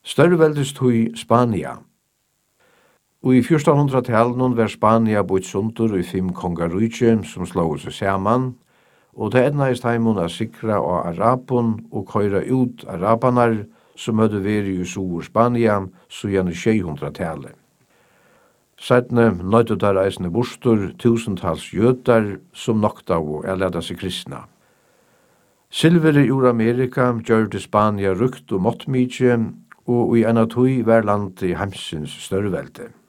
Størveldestøy Spania. Og i 1400-tallet var Spania bort sundur i 5 kongarujtje som slå seg saman, og det ednaist heimun a sikra av Arabun og køyra ut arabanar som hadde vært i Sur Spania siden 600-tallet. Seidne nøyde der eisne bostur tusentals jødar som nokta og leta seg kristna. Silveri ur Amerika gjørte Spania rukt og måttmykje, og i Anatoi var landet heimsins størrevelde.